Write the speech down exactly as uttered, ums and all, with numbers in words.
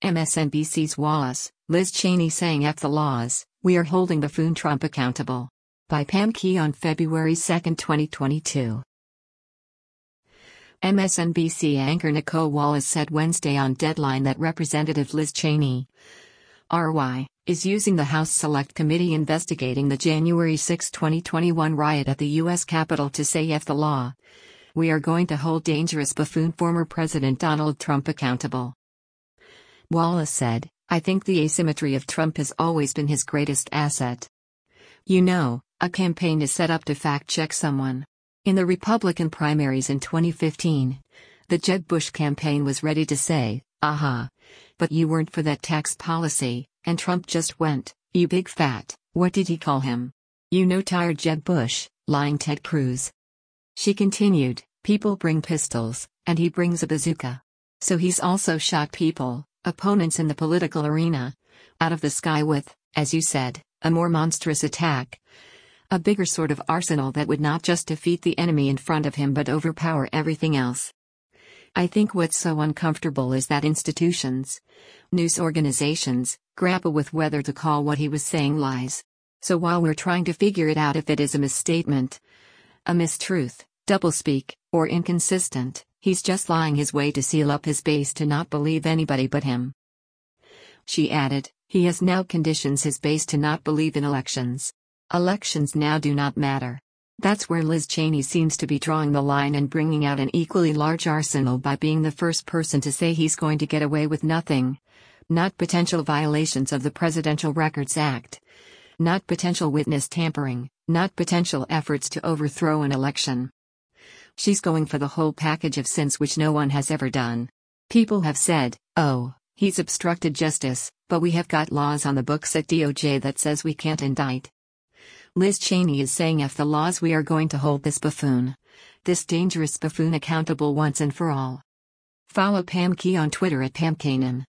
M S N B C's Wallace, Liz Cheney saying F the laws, we are holding buffoon Trump accountable. By Pam Key on February second, twenty twenty-two. M S N B C anchor Nicolle Wallace said Wednesday on Deadline that Representative Liz Cheney, R Y, is using the House Select Committee investigating the January sixth, twenty twenty-one riot at the U S Capitol to say F the law. We are going to hold dangerous buffoon former President Donald Trump accountable. Wallace said, I think the asymmetry of Trump has always been his greatest asset. You know, a campaign is set up to fact-check someone. In the Republican primaries in twenty fifteen, the Jeb Bush campaign was ready to say, aha, but you weren't for that tax policy, and Trump just went, you big fat, what did he call him? You know, tired Jeb Bush, lying Ted Cruz. She continued, people bring pistols, and he brings a bazooka. So he's also shot people, opponents in the political arena, out of the sky with, as you said, a more monstrous attack. A bigger sort of arsenal that would not just defeat the enemy in front of him but overpower everything else. I think what's so uncomfortable is that institutions, news organizations, grapple with whether to call what he was saying lies. So while we're trying to figure it out if it is a misstatement, a mistruth, doublespeak, or inconsistent, he's just lying his way to seal up his base to not believe anybody but him. She added, he has now conditions his base to not believe in elections. Elections now do not matter. That's where Liz Cheney seems to be drawing the line and bringing out an equally large arsenal by being the first person to say he's going to get away with nothing. Not potential violations of the Presidential Records Act. Not potential witness tampering, not potential efforts to overthrow an election. She's going for the whole package of sins which no one has ever done. People have said, oh, he's obstructed justice, but we have got laws on the books at D O J that says we can't indict. Liz Cheney is saying F the laws, we are going to hold this buffoon, this dangerous buffoon accountable once and for all. Follow Pam Key on Twitter at Pam Kanan.